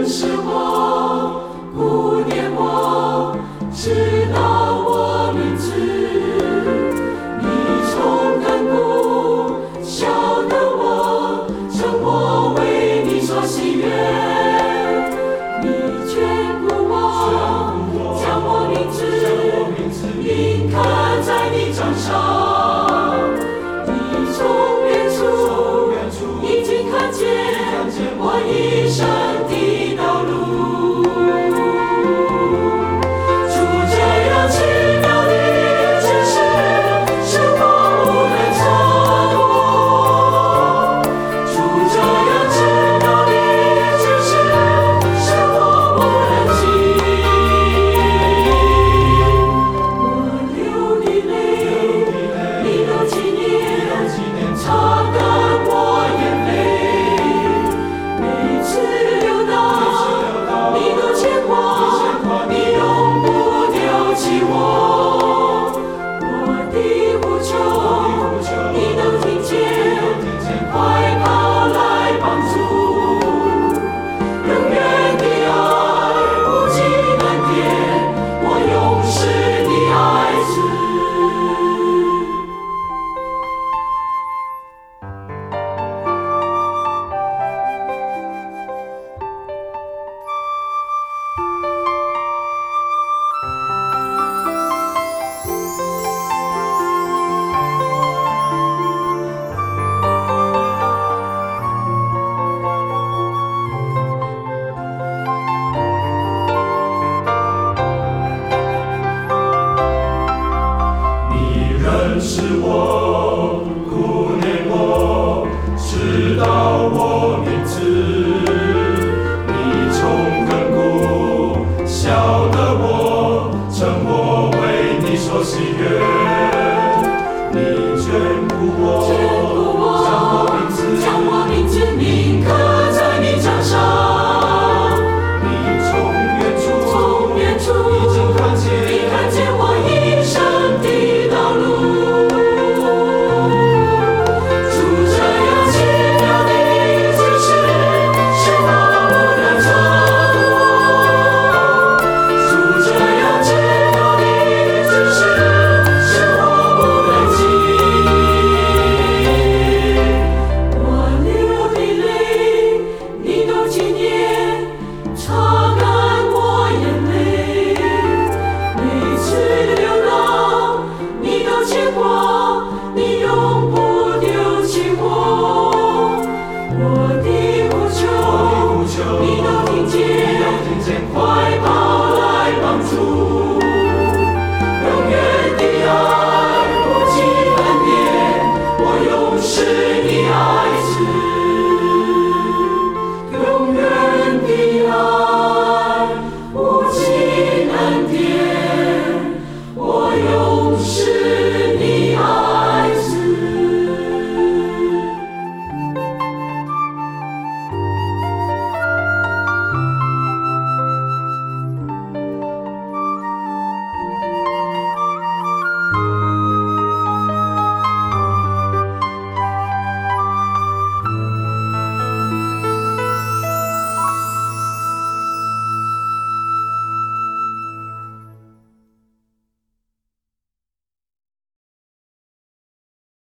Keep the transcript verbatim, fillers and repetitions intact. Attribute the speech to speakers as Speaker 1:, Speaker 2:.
Speaker 1: 识我，顾念我，知道我名字。你从亘古晓得我，称我为你所喜悦。你眷顾我，将我名字铭刻在你掌上。你从远处已经看见我一生的道路。主这样奇妙的知识，是我无能测度。主这样奇妙的知识，是我无能及。我流的泪，你都纪念，擦干我眼泪。每次流到，你都牵挂，你永不丢弃我。我的呼求，你都听见，快跑来帮助。永远的爱，无尽恩典，我永是你爱子。你认识我，顾念我，知道我